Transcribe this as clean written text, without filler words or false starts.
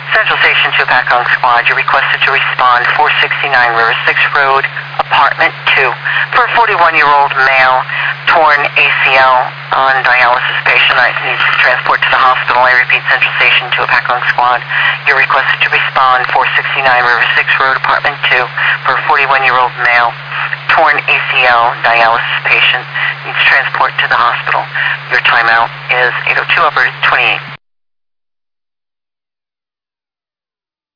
Central Station to Pakong Squad. You're requested to respond 469 River 6 Road, Apartment 2, for a 41-year-old male, torn ACL on dialysis patient. I needs transport to the hospital. I repeat, Central Station to Pakong Squad. You're requested to respond 469 River 6 Road, Apartment 2, for a 41-year-old male, torn ACL, dialysis patient, needs transport to the hospital. Your timeout is 8:02 over 28.